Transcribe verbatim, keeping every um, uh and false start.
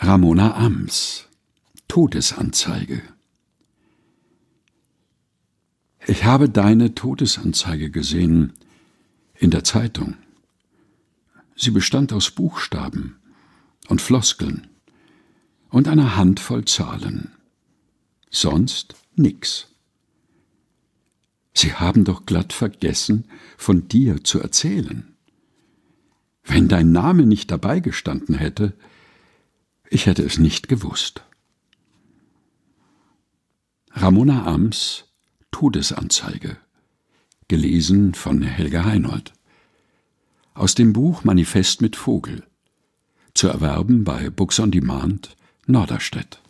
Ramona Ams, Todesanzeige. Ich habe deine Todesanzeige gesehen in der Zeitung. Sie bestand aus Buchstaben und Floskeln und einer Handvoll Zahlen. Sonst nix. Sie haben doch glatt vergessen, von dir zu erzählen. Wenn dein Name nicht dabei gestanden hätte, ich hätte es nicht gewusst. Ramona Ams, Todesanzeige. Gelesen von Helga Heinold. Aus dem Buch Manifest mit Vogel. Zu erwerben bei Books on Demand, Norderstedt.